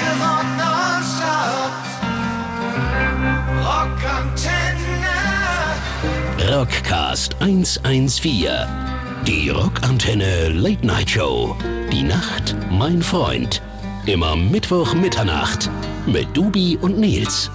Rock nonstop. Rockantenne. Rockcast 114. Die Rockantenne Late Night Show. Die Nacht, mein Freund. Immer Mittwoch Mitternacht mit Dubi und Nils.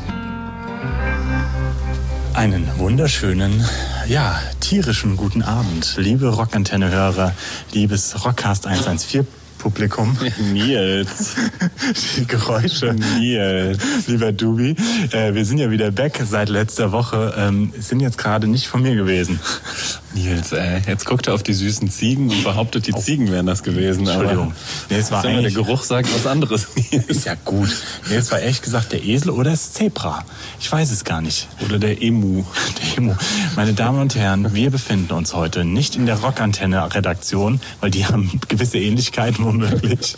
Einen wunderschönen, tierischen guten Abend, liebe Rockantenne-Hörer, liebes Rockcast 114 Publikum. Nils. Die Geräusche. Nils. Lieber Dubi, wir sind ja wieder back seit letzter Woche, sind jetzt gerade nicht von mir gewesen. Nils, jetzt guckt er auf die süßen Ziegen und behauptet, die Ziegen wären das gewesen. Entschuldigung. Nee, es war der Geruch sagt was anderes. Ist ja gut. Nee, es war ehrlich gesagt der Esel oder das Zebra. Ich weiß es gar nicht. Oder der Emu. Der Emu. Meine Damen und Herren, wir befinden uns heute nicht in der Rockantenne-Redaktion, weil die haben gewisse Ähnlichkeiten womöglich.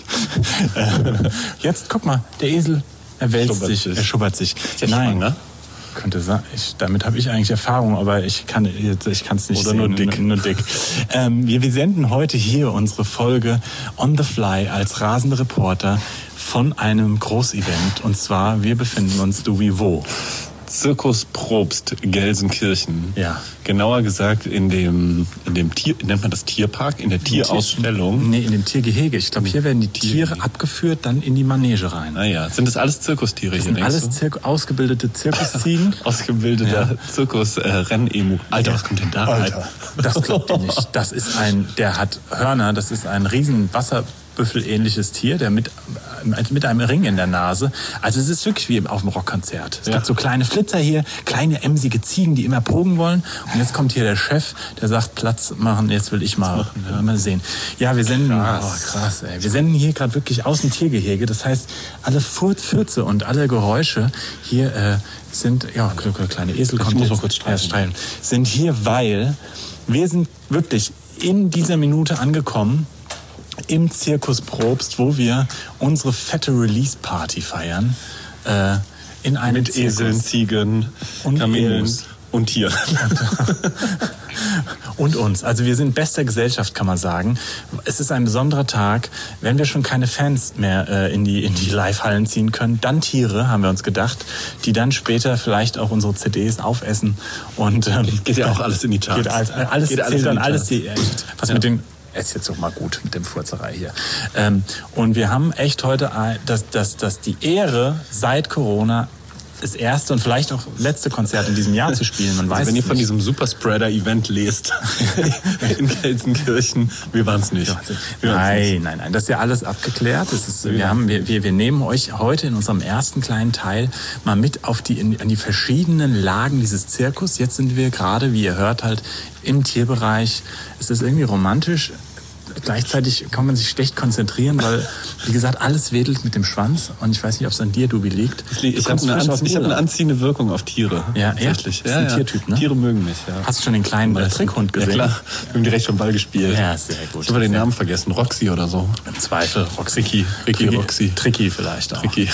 Jetzt, guck mal, der Esel, er wälzt sich, er schubbert sich. Nein, ne? Könnte sein. Damit habe ich eigentlich Erfahrung, aber ich kann es nicht oder sehen. Nur dick. Nur dick. Wir senden heute hier unsere Folge On the Fly als rasende Reporter von einem Großevent. Und zwar, wir befinden uns, Dubi, wo? Zirkus Probst, Gelsenkirchen. Ja. Genauer gesagt in dem Tier, nennt man das Tierpark, in der Tierausstellung. Nee, in dem Tiergehege. Ich glaube, hier werden die Tiere abgeführt, dann in die Manege rein. Naja, sind das alles Zirkustiere hier? Das sind alles ausgebildete Zirkusziegen. Ausgebildeter Zirkus-Rennemu. Alter, was kommt denn da rein? Alter, das glaubt ihr nicht. Das ist der hat Hörner, das ist ein riesen Wasserbüffel-ähnliches Tier, der mit einem Ring in der Nase. Also es ist wirklich wie auf dem Rockkonzert. Es gibt so kleine Flitzer hier, kleine emsige Ziegen, die immer proben wollen. Und jetzt kommt hier der Chef, der sagt, Platz machen, jetzt will ich mal sehen. Ja, wir senden, krass, ey. Wir senden hier gerade wirklich aus dem Tiergehege. Das heißt, alle Furze und alle Geräusche hier sind, kleine Esel kommt muss mal kurz streichen. Sind hier, weil wir sind wirklich in dieser Minute angekommen, im Zirkus Probst, wo wir unsere fette Release-Party feiern. In einem mit Zirkus. Eseln, Ziegen, und Kamelen Emus. Und Tieren. Und uns. Also wir sind bester Gesellschaft, kann man sagen. Es ist ein besonderer Tag. Wenn wir schon keine Fans mehr in die Live-Hallen ziehen können, dann Tiere, haben wir uns gedacht, die dann später vielleicht auch unsere CDs aufessen. Und geht ja auch alles in die Charts. Was mit den... Es ist jetzt doch mal gut mit dem Furzerei hier. Und wir haben echt heute das die Ehre, seit Corona das erste und vielleicht auch letzte Konzert in diesem Jahr zu spielen. Man weiß wenn ihr von nicht. diesem Superspreader-Event lest in Gelsenkirchen, wir waren es nicht. Nein. Das ist ja alles abgeklärt. Wir nehmen euch heute in unserem ersten kleinen Teil mal mit an die verschiedenen Lagen dieses Zirkus. Jetzt sind wir gerade, wie ihr hört, halt im Tierbereich. Es ist irgendwie romantisch. Gleichzeitig kann man sich schlecht konzentrieren, weil, wie gesagt, alles wedelt mit dem Schwanz. Und ich weiß nicht, ob es an dir, Dubi, liegt. Ich habe eine anziehende Wirkung auf Tiere. Ja, tatsächlich. Das ist ein Tiertyp, ne? Tiere mögen mich, ja. Hast du schon den kleinen Trickhund gesehen? Ja, klar. Wir haben direkt schon Ball gespielt. Ja, sehr gut. Ich habe den Namen vergessen. Roxy oder so. Im Zweifel. Ricky, Roxy. Tricky vielleicht auch. Tricky.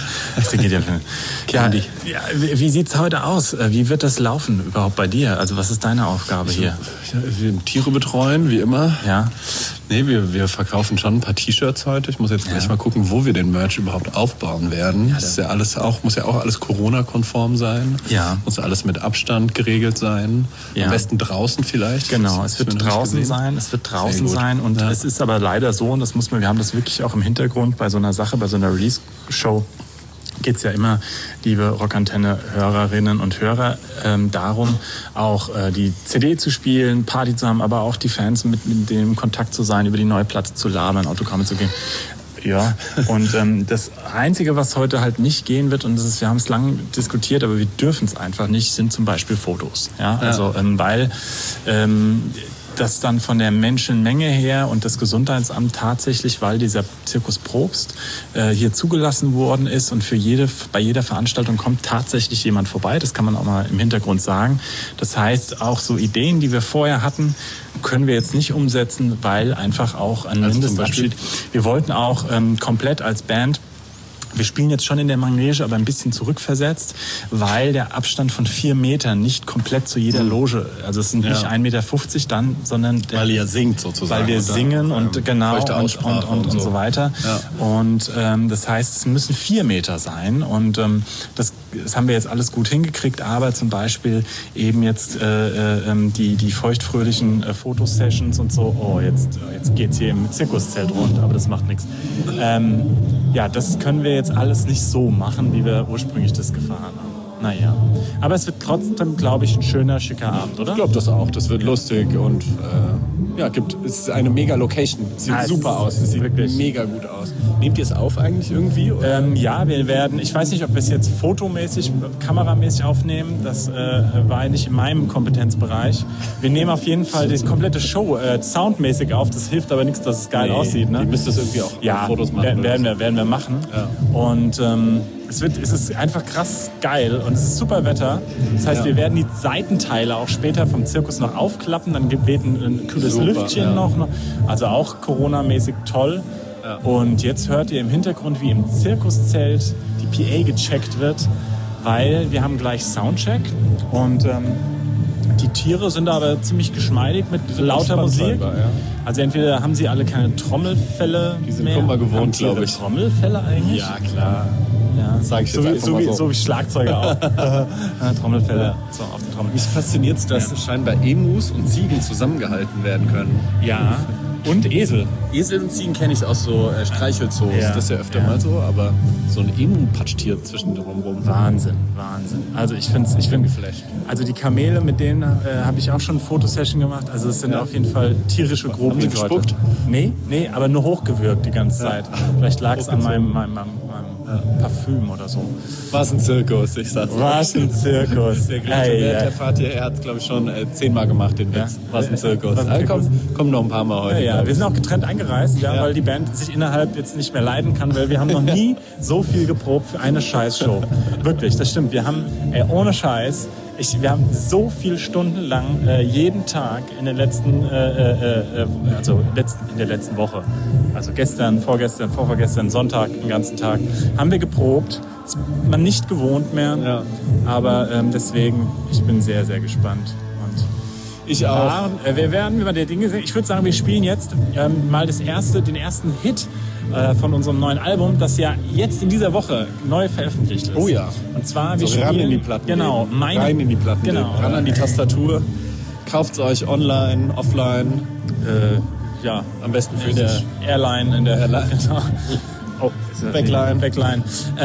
Candy. Ja, wie sieht's heute aus? Wie wird das laufen überhaupt bei dir? Also was ist deine Aufgabe hier? Wir Tiere betreuen, wie immer. Ja. Nee, wir verkaufen schon ein paar T-Shirts heute. Ich muss jetzt gleich mal gucken, wo wir den Merch überhaupt aufbauen werden. Das ist muss ja auch alles Corona-konform sein. Ja. Muss ja alles mit Abstand geregelt sein. Ja. Am besten draußen vielleicht. Genau, es wird draußen sein. Und es ist aber leider so, und wir haben das wirklich auch im Hintergrund bei so einer Sache, bei so einer Release-Show, geht es ja immer, liebe Rockantenne-Hörerinnen und Hörer, darum, auch die CD zu spielen, Party zu haben, aber auch die Fans mit denen in Kontakt zu sein, über die neue Platte zu labern, Autogramme zu geben. Ja, und das Einzige, was heute halt nicht gehen wird, und wir haben es lange diskutiert, aber wir dürfen es einfach nicht, sind zum Beispiel Fotos. Ja, also weil das dann von der Menschenmenge her und das Gesundheitsamt tatsächlich, weil dieser Zirkus Probst hier zugelassen worden ist und bei jeder Veranstaltung kommt tatsächlich jemand vorbei. Das kann man auch mal im Hintergrund sagen. Das heißt, auch so Ideen, die wir vorher hatten, können wir jetzt nicht umsetzen, weil einfach auch ein Mindestabschied. Wir wollten auch komplett als Band wir spielen jetzt schon in der Manege, aber ein bisschen zurückversetzt, weil der Abstand von 4 Metern nicht komplett zu jeder Loge, also es sind nicht 1,50 Meter dann, sondern... weil ihr singt sozusagen. Weil wir singen und genau und so weiter. Ja. Und das heißt, es müssen 4 Meter sein und das haben wir jetzt alles gut hingekriegt, aber zum Beispiel eben jetzt die feuchtfröhlichen Fotosessions und so, jetzt geht's hier im Zirkuszelt rund, aber das macht nichts. Das können wir jetzt alles nicht so machen, wie wir ursprünglich das gefahren haben. Naja, aber es wird trotzdem, glaube ich, ein schöner, schicker Abend, oder? Ich glaube das auch. Das wird lustig und es ist eine mega Location. Sieht super aus. Es sieht wirklich mega gut aus. Nehmt ihr es auf eigentlich irgendwie? Ja, wir werden, ich weiß nicht, ob wir es jetzt fotomäßig, kameramäßig aufnehmen. Das war nicht in meinem Kompetenzbereich. Wir nehmen auf jeden Fall die komplette Show soundmäßig auf. Das hilft aber nichts, dass es geil aussieht. Ne? Ihr müsst das irgendwie auch Fotos machen. Werden wir machen. Ja. Und es ist einfach krass geil und es ist super Wetter. Das heißt, wir werden die Seitenteile auch später vom Zirkus noch aufklappen. Dann weht ein kühles Lüftchen noch. Also auch Corona-mäßig toll. Ja. Und jetzt hört ihr im Hintergrund, wie im Zirkuszelt die PA gecheckt wird, weil wir haben gleich Soundcheck und die Tiere sind aber ziemlich geschmeidig mit lauter Musik. Also entweder haben sie alle keine Trommelfälle mehr. Die sind schon mal gewohnt, glaube ich. Trommelfälle eigentlich? Ja, klar. Ja. Sag ich jetzt so wie Schlagzeuger auch. Trommelfälle. So, auf den Trommel. Mich fasziniert es, dass scheinbar Emus und Ziegen zusammengehalten werden können. Ja. Und Esel. Esel und Ziegen kenne ich aus so Streichelzoos. Ja. Das ist ja öfter mal so, aber so ein Emu-Patschtier zwischendrum rum. Wahnsinn. Also ich finde geflasht. Also die Kamele, mit denen habe ich auch schon eine Fotosession gemacht. Also es sind auf jeden Fall tierische Grobling. Haben die gespuckt? Nee, aber nur hochgewürgt die ganze Zeit. Vielleicht lag es an meinem Parfüm oder so. Was ein Zirkus, ich sag's euch. Was ein Zirkus. Der Fahrt hierher hat es, glaube ich, schon 10-mal gemacht, den Witz. Was ein Zirkus. Komm noch ein paar Mal heute. Ja. Wir sind auch getrennt eingereißt, weil die Band sich innerhalb jetzt nicht mehr leiden kann, weil wir haben noch nie so viel geprobt für eine Scheißshow. Wirklich, das stimmt. Wir haben, ohne Scheiß, wir haben so viele Stunden lang jeden Tag in der letzten Woche, also gestern, vorgestern, vorvorgestern, Sonntag, den ganzen Tag, haben wir geprobt. Das ist man nicht gewohnt mehr, aber deswegen, ich bin sehr, sehr gespannt. Und ich auch. Wir werden über die Dinge sehen. Ich würde sagen, wir spielen jetzt mal den ersten Hit von unserem neuen Album, das ja jetzt in dieser Woche neu veröffentlicht ist. Oh ja. Und zwar, wir spielen ran in die Platten. Genau. Rein in die Platten. Genau. Ran an die Tastatur. Kauft es euch online, offline. Am besten für der Airline. Genau. Oh, Backline.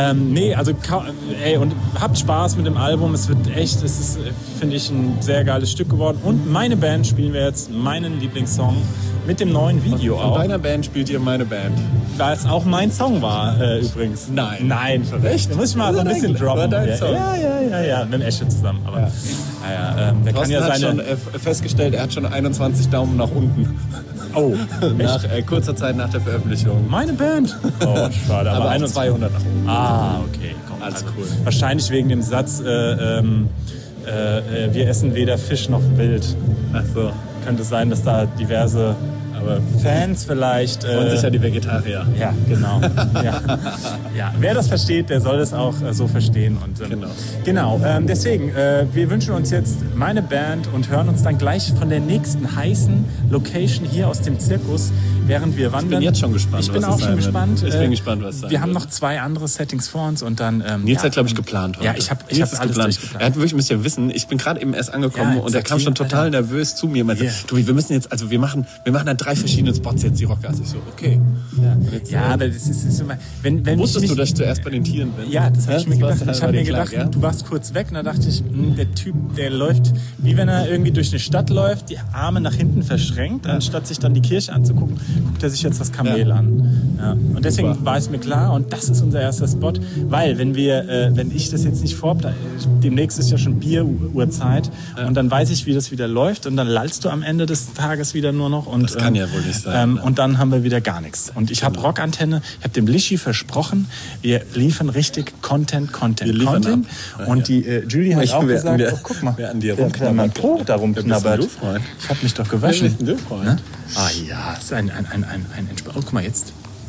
Und habt Spaß mit dem Album. Es ist, finde ich, ein sehr geiles Stück geworden. Und meine Band spielen wir jetzt meinen Lieblingssong mit dem neuen Video auch. Von deiner Band spielt ihr meine Band. Weil es auch mein Song war, übrigens. Nein, echt? Da muss ich mal so ein bisschen droppen. Ja, mit dem Esche zusammen. Aber, der kann ja hat schon festgestellt, er hat schon 21 Daumen nach unten. Oh, nach kurzer Zeit nach der Veröffentlichung. Meine Band? Oh, schade. Aber 200 nach oben. Ah, okay. Komm, alles cool. Wahrscheinlich wegen dem Satz, wir essen weder Fisch noch Wild. Ach so. Könnte sein, dass da diverse Fans vielleicht... Und sicher die Vegetarier. Ja, genau. Ja. Wer das versteht, der soll das auch so verstehen. Und, genau. Deswegen, wir wünschen uns jetzt meine Band und hören uns dann gleich von der nächsten heißen Location hier aus dem Zirkus, während wir wandern. Ich bin jetzt schon gespannt. Ich bin auch schon gespannt. Ich bin gespannt, was sein Wir haben noch 2 andere Settings vor uns und dann... Nils hat, glaube ich, geplant heute. Ja, ich hab alles durchgeplant. Er hat wirklich ein bisschen Wissen. Ich bin gerade eben erst angekommen und er kam schon total nervös zu mir und meinte, Tobi, wir müssen jetzt, also wir machen dann 3 verschiedene Spots jetzt, die Rockgas. Ich so, okay. Aber das ist immer... Wusstest du, dass ich zuerst bei den Tieren bin? Ja, das habe ich mir gedacht. Ich habe mir gedacht, du warst kurz weg und da dachte ich, der Typ, der läuft, wie wenn er irgendwie durch eine Stadt läuft, die Arme nach hinten verschränkt, anstatt sich dann die Kirche anzugucken, guckt er sich jetzt das Kamel an. Ja. Und deswegen war es mir klar und das ist unser erster Spot, weil wenn ich das jetzt nicht demnächst ist ja schon Bieruhrzeit und dann weiß ich, wie das wieder läuft und dann lallst du am Ende des Tages wieder nur noch. Und, das kann ja wohl nicht sein. Und dann haben wir wieder gar nichts. Und ich habe Rockantenne, ich habe dem Lischi versprochen, wir liefern richtig Content. Und die Julie hat auch gesagt, guck mal, wer an dir rumknabbert. Da rumknabbert. Ich habe mich doch gewaschen. Ne? Ah ja, das ist ein Entspann. Oh, guck mal jetzt.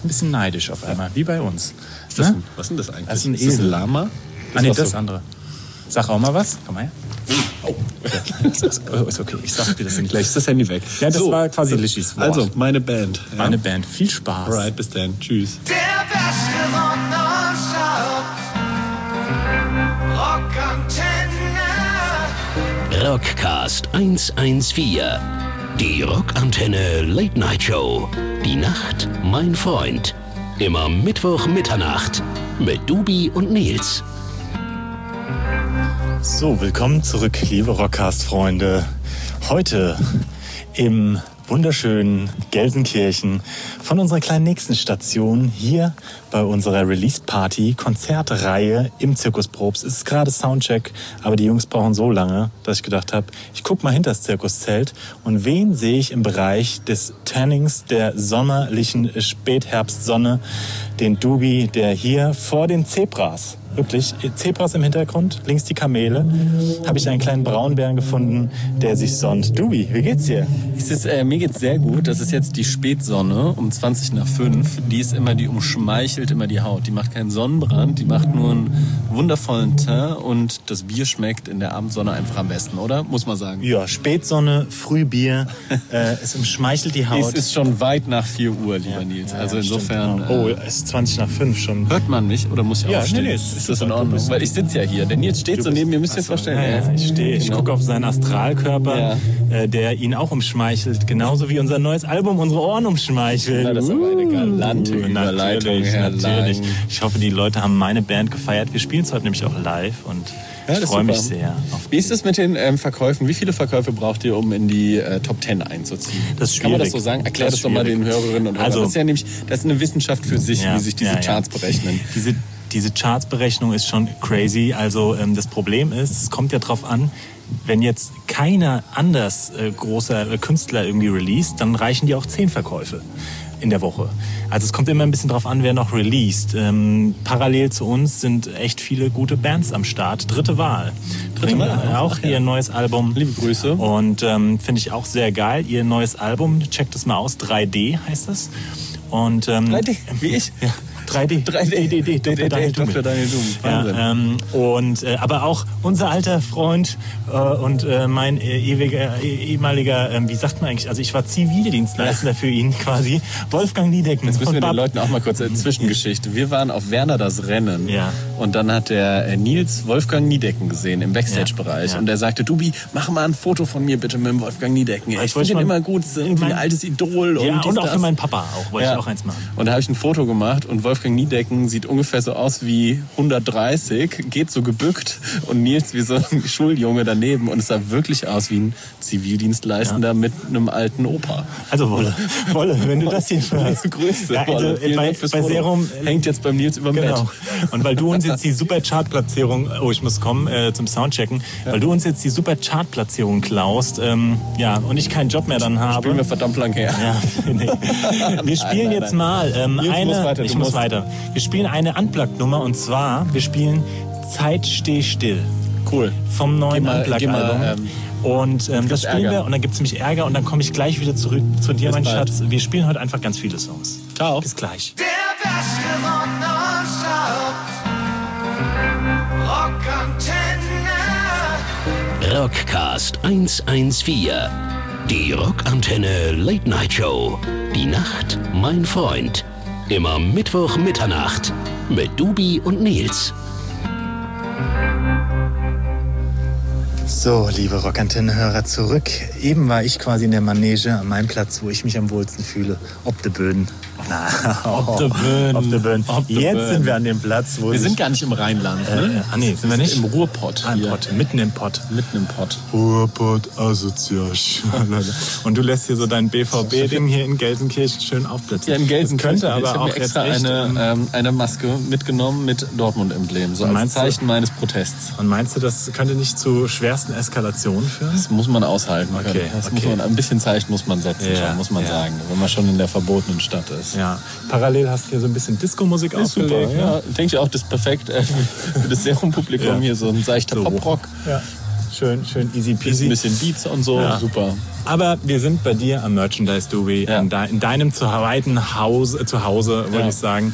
ein bisschen neidisch auf einmal, wie bei uns. Was ist denn das eigentlich? Das ist ein Ist das ein Esel. Lama? Das andere. Sag auch mal was. Komm mal her. Oh, ist okay. Ich sag dir das nicht. Gleich ist das Handy weg. Ja, das war quasi Lischis Wort. Also, meine Band. Ja? Meine Band. Viel Spaß. Alright, bis dann. Tschüss. Der beste Rock nonstop. Rockantenne. Rockcast 114. Die Rockantenne Late Night Show. Die Nacht, mein Freund. Immer Mittwoch Mitternacht mit Dubi und Nils. So, willkommen zurück, liebe Rockcast-Freunde. Heute im wunderschönen Gelsenkirchen von unserer kleinen nächsten Station hier bei unserer Release-Party, Konzertreihe im Zirkus Probst. Es ist gerade Soundcheck, aber die Jungs brauchen so lange, dass ich gedacht habe, ich guck mal hinter das Zirkuszelt und wen sehe ich im Bereich des Tannings der sommerlichen Spätherbstsonne? Den Dubi, der hier vor den Zebras, wirklich, Zebras im Hintergrund, links die Kamele, habe ich einen kleinen Braunbären gefunden, der sich sonnt. Dubi, wie geht's dir? Mir geht's sehr gut. Das ist jetzt die Spätsonne um 5:20. Die ist immer, die umschmeichelt immer die Haut. Die macht keinen Sonnenbrand, die macht nur einen wundervollen Teint und das Bier schmeckt in der Abendsonne einfach am besten, oder? Muss man sagen. Ja, Spätsonne, Frühbier, es umschmeichelt die Haut. Es ist schon weit nach 4 Uhr, lieber Nils. Also insofern... Stimmt, genau. Es ist 20:05 schon. Hört man mich oder muss ich aufstehen? Nee, ist das in Ordnung? Weil ich sitze ja hier. Der Nils steht so neben mir, müsst ihr euch vorstellen. Ja, ich stehe. Ich Genau. gucke auf seinen Astralkörper, der ihn auch umschmeichelt. Genauso wie unser neues Album unsere Ohren umschmeichelt. Na, das ist aber eine galante Überleitung, Herr Natürlich. Lang. Ich hoffe, die Leute haben meine Band gefeiert. Wir spielen es heute nämlich auch live und ich freue mich sehr. Wie ist es mit den Verkäufen? Wie viele Verkäufe braucht ihr, um in die Top 10 einzuziehen? Das ist Kann man das schwierig. so sagen? Erklär Das das ist doch mal schwierig. den Hörerinnen und Hörern. Also- Das ist ja nämlich, das ist eine Wissenschaft für sich, wie sich diese Charts berechnen. Diese Chartsberechnung ist schon crazy. Also das Problem ist, es kommt ja drauf an, wenn jetzt keiner anders großer Künstler irgendwie released, dann reichen die auch 10 Verkäufe in der Woche. Also es kommt immer ein bisschen drauf an, wer noch released. Parallel zu uns sind echt viele gute Bands am Start. Dritte Wahl. Dritte Wahl, Auch ihr neues Album. Liebe Grüße. Und finde ich auch sehr geil. Ihr neues Album, checkt es mal aus. 3D heißt es. Und 3D, wie ich? Ja. 3D. Dr. Daniel Doom. Wahnsinn. Aber auch unser alter Freund und mein ehemaliger, wie sagt man eigentlich, also ich war Zivildienstleister für ihn quasi, Wolfgang Niedecken. Jetzt müssen wir von den Leuten auch mal kurz eine Zwischengeschichte. Wir waren auf Werner das Rennen und dann hat der Nils Wolfgang Niedecken gesehen im Backstage-Bereich und der sagte, Dubi, mach mal ein Foto von mir bitte mit dem Wolfgang Niedecken. Ich finde den immer gut, ist irgendwie ein altes Idol. Und auch für meinen Papa auch, wollte ich auch eins machen. Und da habe ich ein Foto gemacht und Wolfgang Niedecken sieht ungefähr so aus wie 130, geht so gebückt und Nils wie so ein Schuljunge daneben und es sah wirklich aus wie ein Zivildienstleistender mit einem alten Opa. Also Wolle, wenn du das hier hörst. Grüße, Ja, also, Wolle. Vielen bei Dank fürs bei Foto. Serum Hängt jetzt beim Nils überm Genau. Bett. Und weil du uns jetzt die super Chartplatzierung, ich muss kommen zum Soundchecken, weil du uns jetzt die super Chartplatzierung klaust, und ich keinen Job mehr dann habe. Spielen wir verdammt lang her. Ja, nee. Wir spielen jetzt mal Nils muss weiter, Wir spielen eine Unplugged-Nummer und zwar, wir spielen Zeit steh still. Cool. Vom neuen Geh mal, Unplugged-Album. Und das spielen Ärger. wir und dann gibt es nämlich Ärger und dann komme ich gleich wieder zurück zu dir, mein bald. Schatz. Wir spielen heute einfach ganz viele Songs. Ciao. Bis gleich. Der beste Rock nonstop. Rockantenne. Rockcast 114. Die Rockantenne Late Night Show. Die Nacht, mein Freund. Immer Mittwoch Mitternacht mit Dubi und Nils. So, liebe Rockantenne-Hörer, zurück. Eben war ich quasi in der Manege an meinem Platz, wo ich mich am wohlsten fühle. Ob de Böden. Ob de Böden. Jetzt sind wir an dem Platz, wo Wir sind gar nicht im Rheinland, ne? Nee, sind wir nicht? Im Ruhrpott. Hier. Pott, mitten im Pott. Mitten im Pott. Ruhrpott Assoziation. Und du lässt hier so dein BVB-Ding hier in Gelsenkirchen schön aufblitzen. Ja, in Gelsenkirchen. Das könnte aber ich auch habe mir extra jetzt echt, eine Maske mitgenommen mit Dortmund-Emblem. So als Meinst du? Zeichen meines Protests. Und meinst du, das könnte nicht zu schwersten Eskalationen führen? Das muss man aushalten können. Okay, Das okay. muss man, ein bisschen Zeichen muss man setzen, Ja, schon, muss man ja. sagen. Wenn man schon in der verbotenen Stadt ist. Ja. Parallel hast du hier so ein bisschen Disco-Musik Ist super, aufgelegt. ja. Denke ich auch, das ist perfekt für das Serum-Publikum Ja. hier so ein seichter So. Poprock. Ja. schön easy peasy. Ein bisschen Beats und so, Ja. super. Aber wir sind bei dir am Merchandise, Dubi, Ja. in deinem zweiten Zuhause, wollte Ja. ich sagen.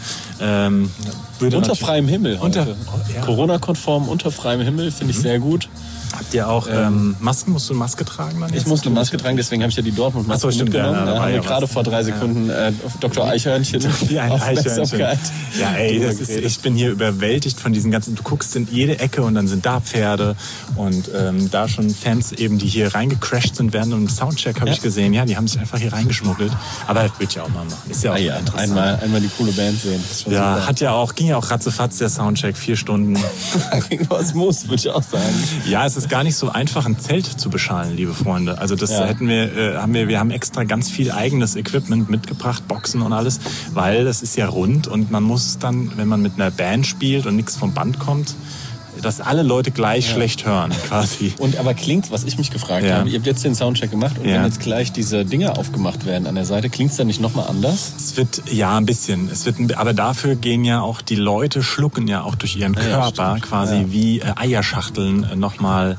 Unter freiem Himmel heute. ja. Corona-konform, unter freiem Himmel, finde ich sehr gut. Habt ihr auch Masken? Musst du eine Maske tragen? Dann Ich jetzt? muss eine Maske tragen, deswegen habe ich ja die Dortmund-Maske Ach so, stimmt, mitgenommen. ja, da Da war haben wir ja gerade was. vor 3 Sekunden Dr. Eichhörnchen Wie ein Eichhörnchen. Aufmerksamkeit. Ja, ey, drüber das ist, geredet. ich bin hier überwältigt von diesen ganzen, du guckst in jede Ecke und dann sind da Pferde und da schon Fans eben, die hier reingecrashed sind während einem Soundcheck, habe ich gesehen. Ja, die haben sich einfach hier reingeschmuggelt. Aber das will ich ja auch mal machen. Ist ja auch Ja, interessant. einmal die coole Band sehen. Das ist schon Ja, super. ging ja auch ratzefatz der Soundcheck, 4 Stunden. Was muss, würde ich auch sagen. Ja, es ist gar nicht so einfach, ein Zelt zu beschallen, liebe Freunde. Also das Ja. wir haben extra ganz viel eigenes Equipment mitgebracht, Boxen und alles, weil das ist ja rund und man muss dann, wenn man mit einer Band spielt und nichts vom Band kommt, dass alle Leute gleich schlecht hören, quasi. Und aber klingt, was ich mich gefragt Ja. habe, ihr habt jetzt den Soundcheck gemacht und Ja. wenn jetzt gleich diese Dinger aufgemacht werden an der Seite, klingt es dann nicht nochmal anders? Es wird, ja, ein bisschen. Aber dafür gehen ja auch die Leute, schlucken ja auch durch ihren Körper quasi Ja. wie Eierschachteln nochmal,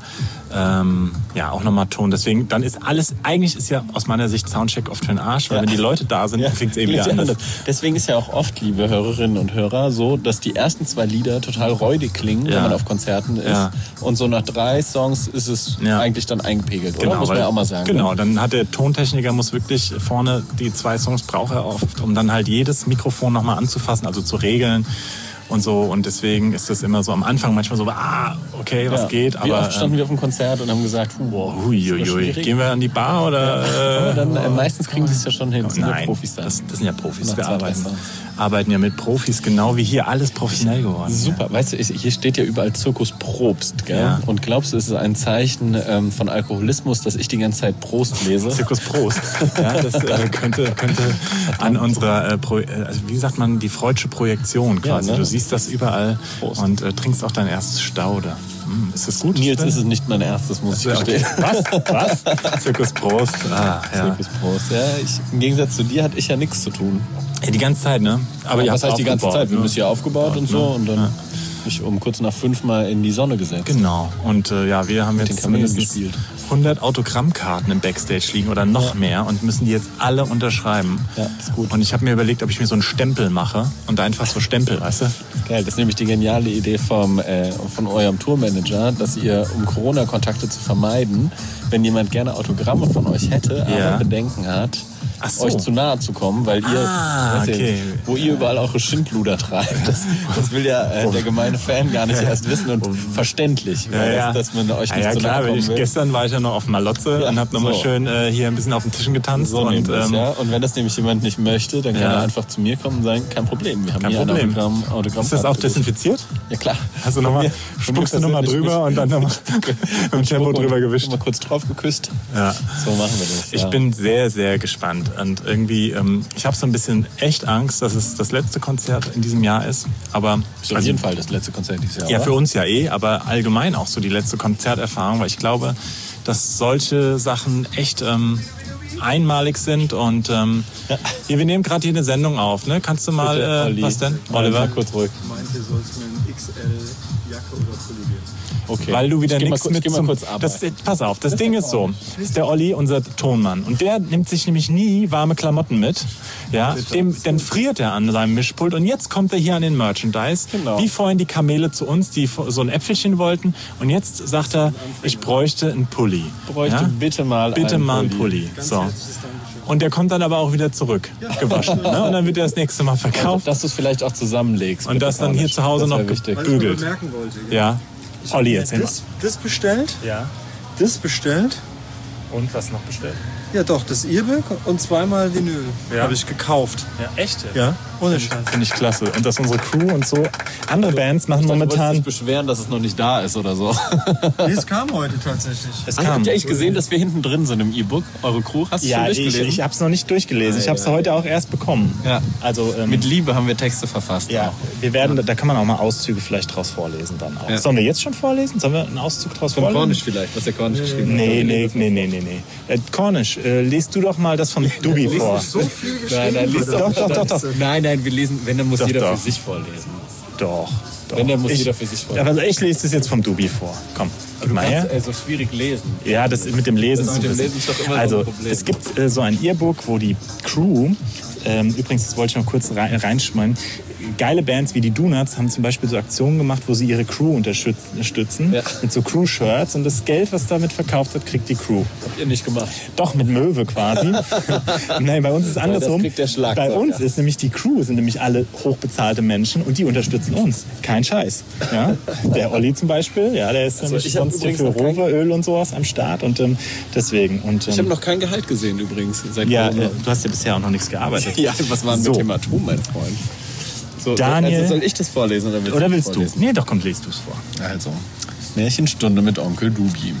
auch nochmal Ton. Deswegen, dann ist alles, eigentlich ist ja aus meiner Sicht Soundcheck oft für den Arsch, weil wenn die Leute da sind, klingt es eben wieder anders. Deswegen ist ja auch oft, liebe Hörerinnen und Hörer, so, dass die ersten 2 Lieder total räudig klingen, wenn man auf Konzerten ist. Ja. Und so nach 3 Songs ist es eigentlich dann eingepegelt, oder? Muss man ja auch mal sagen. Genau, Ne? dann hat der Tontechniker muss wirklich vorne, die 2 Songs braucht er oft, um dann halt jedes Mikrofon nochmal anzufassen, also zu regeln und so. Und deswegen ist das immer so am Anfang manchmal so, okay, was geht? Wie Aber oft standen wir auf dem Konzert und haben gesagt, huiuiui, gehen wir an die Bar oder? aber dann meistens kriegen sie es ja schon hin. Das sind ja Nein, Profis dann. das sind ja Profis. Nach Wir 2, 3 Songs. arbeiten ja mit Profis, genau wie hier, alles professionell geworden. Super, weißt du, hier steht ja überall Zirkus Probst, gell? Ja. Und glaubst du, es ist ein Zeichen von Alkoholismus, dass ich die ganze Zeit Prost lese? Zirkus Prost. Ja, das könnte an unserer, wie sagt man, die freudsche Projektion quasi. Ja, ne? Du siehst das überall Prost. und trinkst auch dein erstes Staude. Ist das gut? Nils, ist es nicht mein erstes, muss ich gestehen. Was? Zirkus Prost. Ja. Zirkus Prost, ja. Im Gegensatz zu dir hatte ich ja nichts zu tun. Ja, die ganze Zeit, ne? Aber ihr was habt heißt die ganze aufgebaut, Zeit? Wir haben ne? es hier aufgebaut und so und dann mich um kurz nach 5 mal in die Sonne gesetzt. Genau. Und wir haben den jetzt Kamelen zumindest gespielt. 100 Autogrammkarten im Backstage liegen oder noch mehr und müssen die jetzt alle unterschreiben. Ja, ist gut. Und ich habe mir überlegt, ob ich mir so einen Stempel mache und einfach so Stempel, weißt du? Geil, das ist nämlich die geniale Idee von eurem Tourmanager, dass ihr, um Corona-Kontakte zu vermeiden, wenn jemand gerne Autogramme von euch hätte, Ja. aber Bedenken hat, Ach so. euch zu nahe zu kommen, weil ihr, weißt du, okay. wo ihr überall eure Schindluder treibt. Das will ja der gemeine Fan gar nicht erst wissen und verständlich, weil dass man euch nicht ja, zu nahe klar, kommen will. gestern war ich ja noch auf Malotze Ja, und habe nochmal so. schön hier ein bisschen auf den Tischen getanzt. So und, nämlich, ja. Und wenn das nämlich jemand nicht möchte, dann kann Ja. er einfach zu mir kommen und sagen, kein Problem, wir haben kein hier Problem. ein Autogramm. Ist das auch desinfiziert? Ja klar. Hast du nochmal, spuckst du nochmal drüber und dann nochmal mit dem Tempo drüber gewischt? Mal kurz drauf geküsst. Ja. So machen wir das. Ich bin sehr, sehr gespannt und irgendwie, ich habe so ein bisschen echt Angst, dass es das letzte Konzert in diesem Jahr ist. Aber Auf jeden Fall das letzte Konzert dieses Jahr. ja, oder? für uns ja aber allgemein auch so die letzte Konzerterfahrung, weil ich glaube, dass solche Sachen echt einmalig sind und hier, wir nehmen gerade hier eine Sendung auf, ne? Kannst du mal, Bitte, Olli. was denn, Oliver, Oliver? kurz ruhig. Meinte, sollst du mir ein XL-Jacke oder Pulli geben? Okay. Weil du wieder Ich geh mal nichts kurz- mit geh mal zum... kurz arbeiten. Pass auf, das Ding ist so. Das ist der Olli, unser Tonmann. Und der nimmt sich nämlich nie warme Klamotten mit. Ja, dann friert er an seinem Mischpult. Und jetzt kommt er hier an den Merchandise. Genau. Wie vorhin die Kamele zu uns, die so ein Äpfelchen wollten. Und jetzt sagt er, ich bräuchte einen Pulli. Bräuchte bitte mal einen Pulli. So. Und der kommt dann aber auch wieder zurück, gewaschen. Ne? Und dann wird er das nächste Mal verkauft. Dass du es vielleicht auch zusammenlegst. Und das dann hier zu Hause Das noch wär wichtig. Was ich nur gebügelt. bemerken wollte. Ja. Olli, erzähl mal. Das bestellt, Ja. das bestellt. Und was noch bestellt? Ja doch, das E-Book und zweimal Vinyl. Ja. Habe ich gekauft. Ja, echt? Ja, ohne Scheiß. Finde ich klasse. Und dass unsere Crew und so. Andere Bands machen Du wolltest momentan. dich beschweren, dass es noch nicht da ist oder so. Nee, es kam heute tatsächlich. Es Habt ihr echt gesehen, dass wir hinten drin sind im E-Book? Eure Crew? Hast du schon Ja, durchgelesen? ich habe es noch nicht durchgelesen. Ich habe es heute auch erst bekommen. Ja. Also Mit Liebe haben wir Texte verfasst. ja, auch. wir werden, da kann man auch mal Auszüge vielleicht draus vorlesen dann auch. Ja. Sollen wir jetzt schon vorlesen? Sollen wir einen Auszug draus Von vorlesen? Cornish vielleicht, was der Cornish geschrieben hat. Nee. Cornish, liest du doch mal das von Dubi vor. So viel geschrieben. Nein, lies Doch. Nein, wir lesen, wenn, dann muss Doch, jeder doch. für sich vorlesen. Doch. Wenn, dann muss jeder für sich vor. Aber ich lese das jetzt vom Dubi vor. Komm, Du mal her. kannst so schwierig lesen. Ja, das mit dem Lesen Das mit dem Lesen ist doch immer so also, ein Problem. es gibt so ein E-Book, wo die Crew, übrigens, das wollte ich noch kurz reinschmeißen, geile Bands wie die Donuts haben zum Beispiel so Aktionen gemacht, wo sie ihre Crew unterstützen, mit so Crew-Shirts, und das Geld, was damit verkauft wird, kriegt die Crew. Habt ihr nicht gemacht? Doch, mit Möwe quasi. Nein, bei uns ist es andersrum. Das kriegt der Schlagzeuger. Bei uns ist nämlich die Crew, sind nämlich alle hochbezahlte Menschen und die unterstützen uns. Kein Scheiß. Ja? Der Olli zum Beispiel, ja, der ist nämlich ich hab sonst übrigens für noch kein- Roveröl und sowas am Start und deswegen. Und, Ich habe noch kein Gehalt gesehen übrigens. Seit ja, Corona. du hast ja bisher auch noch nichts gearbeitet. Ja, was war denn So. mit Hämatom, mein Freund? So, Daniel- also soll ich das vorlesen Oder willst du? vorlesen? Nee, doch, komm, lest du es vor. Also, Märchenstunde mit Onkel Dubi.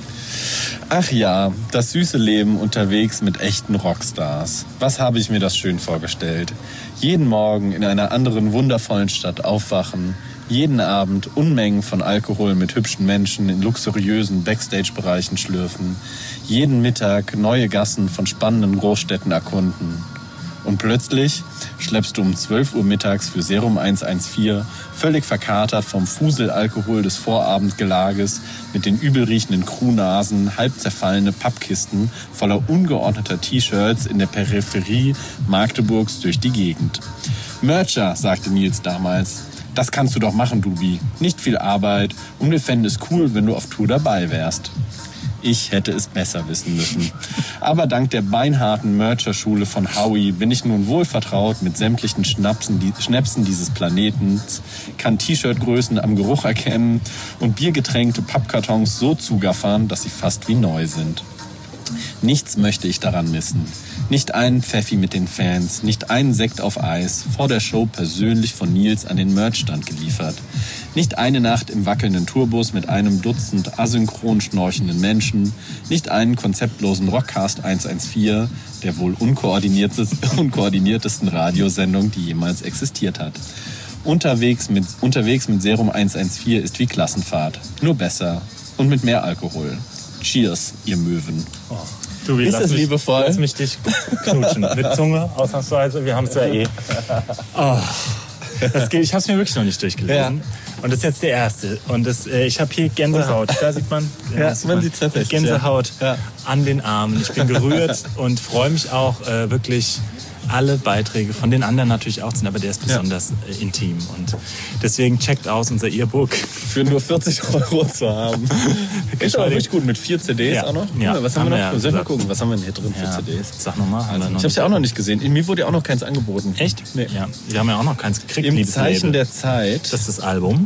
Ach ja, das süße Leben unterwegs mit echten Rockstars. Was habe ich mir das schön vorgestellt. Jeden Morgen in einer anderen wundervollen Stadt aufwachen. Jeden Abend Unmengen von Alkohol mit hübschen Menschen in luxuriösen Backstage-Bereichen schlürfen. Jeden Mittag neue Gassen von spannenden Großstädten erkunden. Und plötzlich schleppst du um 12 Uhr mittags für Serum 114 völlig verkatert vom Fuselalkohol des Vorabendgelages mit den übelriechenden Crewnasen halb zerfallene Pappkisten voller ungeordneter T-Shirts in der Peripherie Magdeburgs durch die Gegend. Mercher, sagte Nils damals, das kannst du doch machen, Dubi. Nicht viel Arbeit und wir fänden es cool, wenn du auf Tour dabei wärst. Ich hätte es besser wissen müssen. Aber dank der beinharten Mercher-Schule von Howie bin ich nun wohl vertraut mit sämtlichen Schnäpsen dieses Planetens, kann T-Shirt-Größen am Geruch erkennen und biergetränkte Pappkartons so zugaffern, dass sie fast wie neu sind. Nichts möchte ich daran missen. Nicht einen Pfeffi mit den Fans, nicht einen Sekt auf Eis, vor der Show persönlich von Nils an den Merchstand geliefert. Nicht eine Nacht im wackelnden Tourbus mit einem Dutzend asynchron schnorchenden Menschen, nicht einen konzeptlosen Rockcast 114, der wohl unkoordiniertesten Radiosendung, die jemals existiert hat. Unterwegs mit Serum 114 ist wie Klassenfahrt, nur besser und mit mehr Alkohol. Cheers, ihr Möwen. Du, Ist das liebevoll? Lass mich dich knutschen. Mit Zunge, ausnahmsweise. Wir haben es ja eh. Oh, das geht, ich habe es mir wirklich noch nicht durchgelesen. Ja. Und das ist jetzt der erste. Und ich habe hier Gänsehaut. Da sieht man. Ja, man sieht tatsächlich. Gänsehaut an den Armen. Ich bin gerührt und freue mich auch wirklich. Alle Beiträge von den anderen natürlich auch sind, aber der ist besonders intim. Und deswegen checkt aus unser E-Book. Für nur 40 € zu haben. Ist aber richtig gut mit 4 CDs auch noch. Ja. Was haben wir noch? Soll ich mal gucken, was haben wir denn hier drin für CDs? Sag nochmal. Also, ich habe es ja auch noch nicht gesehen. Mir wurde ja auch noch keins angeboten. Echt? Nee. Ja. Wir haben ja auch noch keins gekriegt. Im Zeichen der Zeit. Das ist das Album.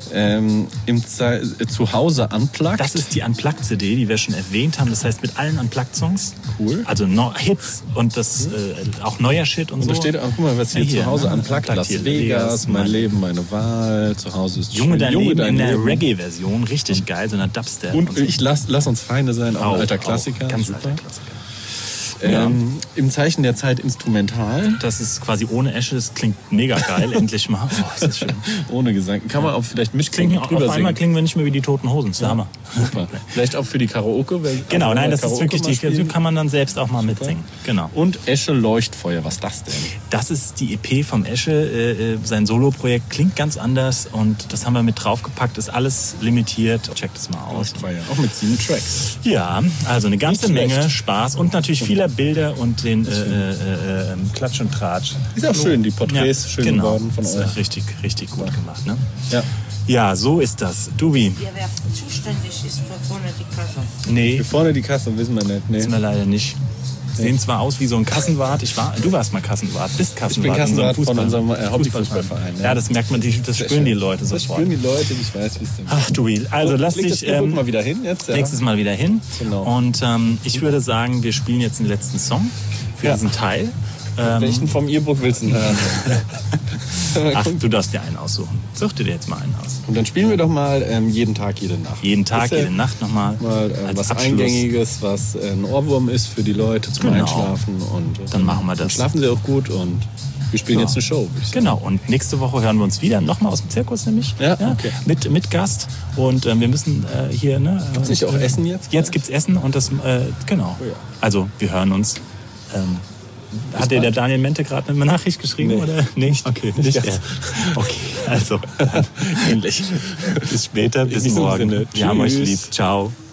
Zuhause Unplugged. Das ist die Unplugged-CD, die wir schon erwähnt haben. Das heißt mit allen Unplugged-Songs. Cool. Also Hits und das auch neuer Shit und so. Und da steht auch, guck mal, was hier Zuhause Unplugged. Las Vegas, mein Leben, meine Wahl. Zuhause ist Junge, schön. dein Leben in der Reggae-Version. Richtig geil, so einer Dubstep. Und so. lass uns Feinde sein, auch ein alter Klassiker. Ganz super. alter Klassiker. Im Zeichen der Zeit instrumental. Das ist quasi ohne Esche, das klingt mega geil, endlich mal. Oh, ist das schön. Ohne Gesang. Kann man auch vielleicht mitklingen, Auf einmal klingen wir nicht mehr wie die Toten Hosen, das ist der Hammer. Super. Vielleicht auch für die Karaoke. Genau, nein, das ist wirklich die kann man dann selbst auch mal mitsingen. Genau. Und Esche Leuchtfeuer, was ist das denn? Das ist die EP vom Esche, sein Soloprojekt, klingt ganz anders und das haben wir mit draufgepackt, ist alles limitiert. Checkt es mal aus. Leuchtfeuer, auch mit 7 Tracks. Ja, also eine ganze Menge Spaß und natürlich viele Bilder und den Klatsch und Tratsch. Ist auch schön, die Porträts schön geworden von euch. euch. Richtig, richtig gut gemacht, ne? Ja. Ja, so ist das. Dubi. Ja, wer zuständig ist für vorne die Kasse? Nee, Für vorne die Kasse, wissen wir nicht. Nee. wissen wir leider nicht. Sehen zwar aus wie so ein Kassenwart. Du warst mal Kassenwart, bist Kassenwart. Ich bin Kassenwart in so von einem unserem Hobbyfußballverein. Ja, das merkt man, das spüren die Leute Das sofort. spüren die Leute, ich weiß, wie es denn ist. Ach, Dubi, also lass Leg dich das E-Book mal wieder hin jetzt. Ja. nächstes Mal wieder hin. Genau. Und ich würde sagen, wir spielen jetzt den letzten Song für diesen Teil. Welchen vom E-Book willst du denn hören? Ach, du darfst dir einen aussuchen. Such dir jetzt mal einen aus. Und dann spielen wir doch mal jeden Tag, jede Nacht. Jeden Tag, Ist ja jede Nacht nochmal. Mal als was Abschluss. Eingängiges, was ein Ohrwurm ist für die Leute zum Genau. Einschlafen. Und Dann machen wir Dann das. schlafen sie auch gut und wir spielen Ja. jetzt eine Show. Würde ich sagen. Genau, und nächste Woche hören wir uns wieder, nochmal aus dem Zirkus nämlich. Ja, okay. Mit Gast. Und wir müssen hier... Ne, Gibt's nicht auch Essen jetzt? Jetzt gibt's Essen und das... genau. Oh ja. Also, wir hören uns Hat dir der Daniel Mente gerade eine Nachricht geschrieben? Nee. Oder nicht? Okay, nicht jetzt. Okay, also ähnlich. Bis später, bis In diesem morgen. Sinne. Wir haben euch Tschüss. lieb. Ciao.